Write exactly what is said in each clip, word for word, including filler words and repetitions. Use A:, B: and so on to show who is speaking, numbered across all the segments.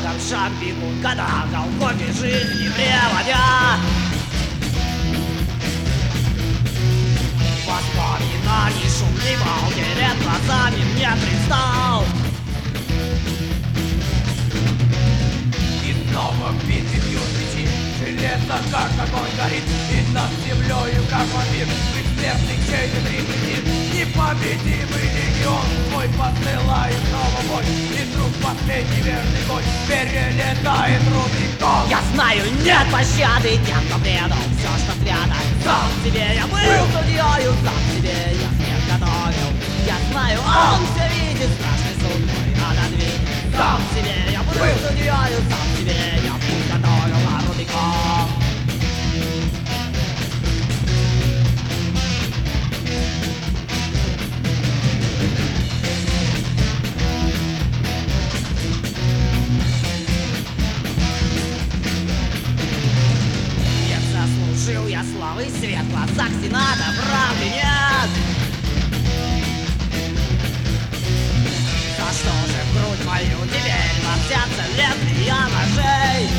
A: как шаг бегут года, колкоми жизнь не приводя. Воспоминаний шумный вал перед глазами мне предстал.
B: И снова в битве бьют мечи, железо как огонь горит, и над землею как вампир бессмертный чей-то трепетит. Непобедимый легион свой посылает снова бой, и вдруг последний верный бой перелетает Рубикон.
A: Я знаю, нет пощады тем, кто предал все, что свято. Сам себе я был судьёю, сам себе я смерть готовил. Я знаю, он все видит, страшный суд мой отодвинет. Сам себе я был судьёю, сам себе я путь готовил на Рубикон. Заслужил я славы и свет в глазах Сената, правды нет. За что же в грудь мою теперь вонзятся лезвия ножей?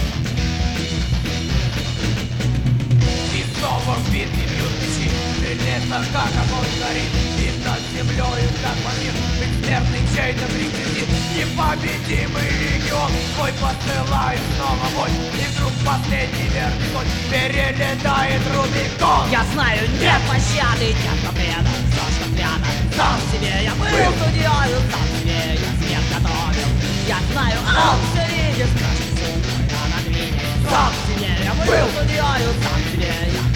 B: И снова в битве бьют мечи, железо как огонь горит, и над землею как вампир бессмертный чей-то прикрепит. Непобедимый легион свой посылает снова бой, и вдруг последний верный бой перелетает Рубикон.
A: Я знаю, нет пощады тем, кто предал все, что свято. Сам себе я был судьёю, сам себе я смерть готовил. Я знаю, он все видит, страшный суд мой отодвинет. Сам себе я был судьёю, сам себе я